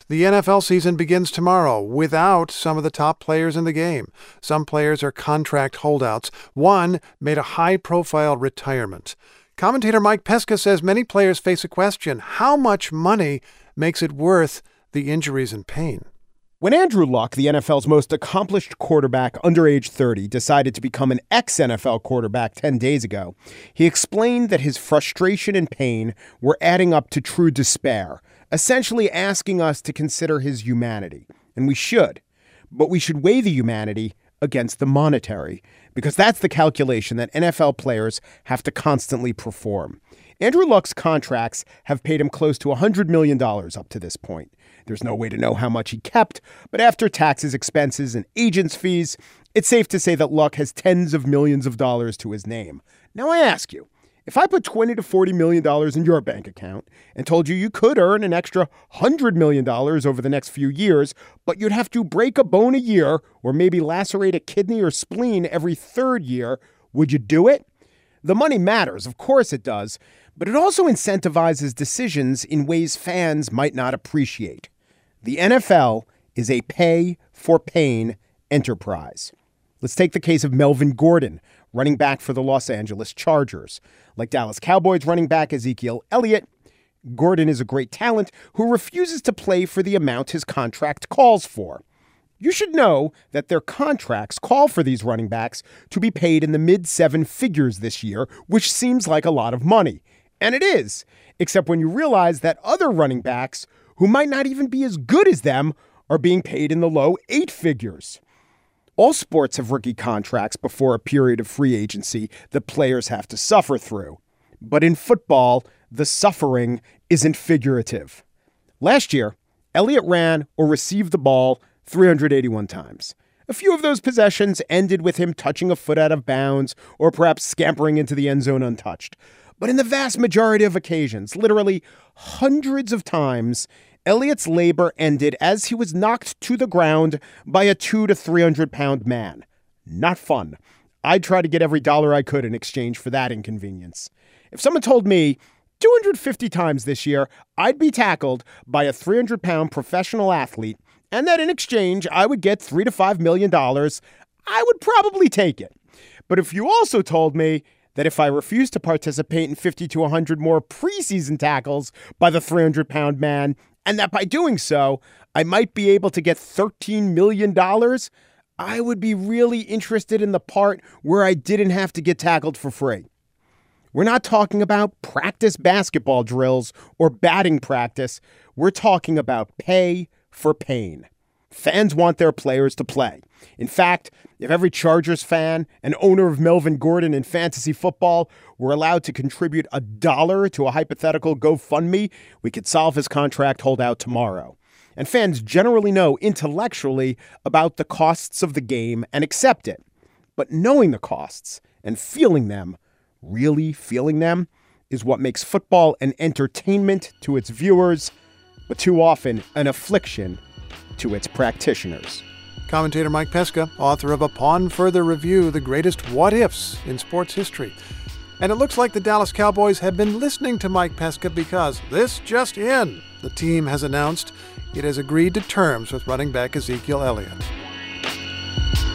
The NFL season begins tomorrow without some of the top players in the game. Some players are contract holdouts. One made a high-profile retirement. Commentator Mike Pesca says many players face a question: how much money makes it worth the injuries and pain? When Andrew Luck, the NFL's most accomplished quarterback under age 30, decided to become an ex-NFL quarterback 10 days ago, he explained that his frustration and pain were adding up to true despair, essentially asking us to consider his humanity. And we should. But we should weigh the humanity against the monetary, because that's the calculation that NFL players have to constantly perform. Andrew Luck's contracts have paid him close to $100 million up to this point. There's no way to know how much he kept, but after taxes, expenses, and agents' fees, it's safe to say that Luck has tens of millions of dollars to his name. Now I ask you, if I put $20 to $40 million in your bank account and told you you could earn an extra $100 million over the next few years, but you'd have to break a bone a year or maybe lacerate a kidney or spleen every third year, would you do it? The money matters, of course it does, but it also incentivizes decisions in ways fans might not appreciate. The NFL is a pay-for-pain enterprise. Let's take the case of Melvin Gordon, running back for the Los Angeles Chargers. Like Dallas Cowboys running back Ezekiel Elliott, Gordon is a great talent who refuses to play for the amount his contract calls for. You should know that their contracts call for these running backs to be paid in the mid-seven figures this year, which seems like a lot of money. And it is, except when you realize that other running backs who might not even be as good as them are being paid in the low eight figures. All sports have rookie contracts before a period of free agency that players have to suffer through. But in football, the suffering isn't figurative. Last year, Elliott ran or received the ball 381 times. A few of those possessions ended with him touching a foot out of bounds or perhaps scampering into the end zone untouched. But in the vast majority of occasions, literally hundreds of times, Elliott's labor ended as he was knocked to the ground by a 200 to 300 pound man. Not fun. I'd try to get every dollar I could in exchange for that inconvenience. If someone told me 250 times this year I'd be tackled by a 300 pound professional athlete and that in exchange I would get $3 to $5 million, I would probably take it. But if you also told me that if I refused to participate in 50 to 100 more preseason tackles by the 300 pound man, and that by doing so, I might be able to get $13 million, I would be really interested in the part where I didn't have to get tackled for free. We're not talking about practice basketball drills or batting practice. We're talking about pay for pain. Fans want their players to play. In fact, if every Chargers fan and owner of Melvin Gordon in fantasy football were allowed to contribute $1 to a hypothetical GoFundMe, we could solve his contract holdout tomorrow. And fans generally know intellectually about the costs of the game and accept it. But knowing the costs and feeling them, really feeling them, is what makes football an entertainment to its viewers, but too often an affliction to its practitioners. Commentator Mike Pesca, author of Upon Further Review, the greatest what-ifs in sports history. And it looks like the Dallas Cowboys have been listening to Mike Pesca because this just in, the team has announced it has agreed to terms with running back Ezekiel Elliott.